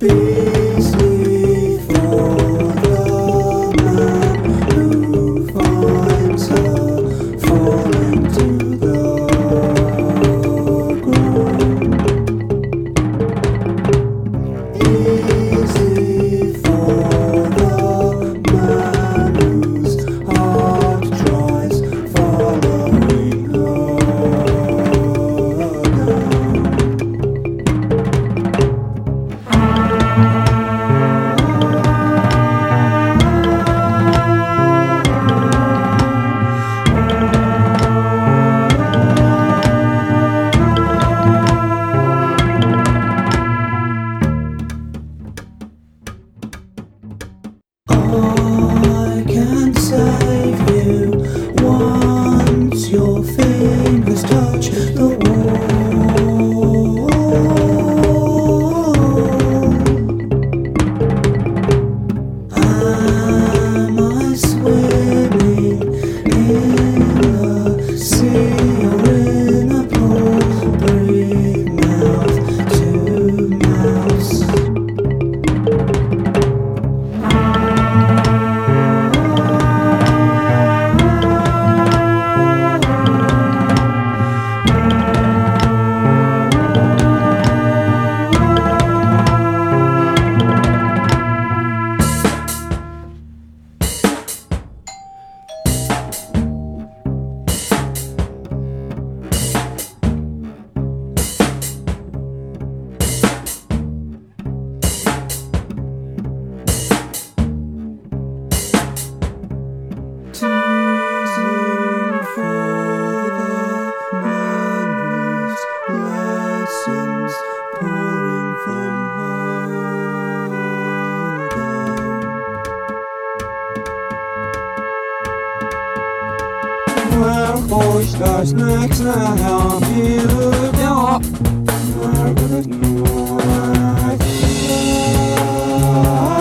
Busy for the man who finds her falling to the ground. Easy for the man whose heart tries following her down. I can save you once your fingers touch the wall. Am I swimming in a sea or in a pool? Breathe mouth to mouth. Teasing for the man whose lessons pouring from her down. Well, boys, das nächste Jahr wieder, ja. Margaret Noor,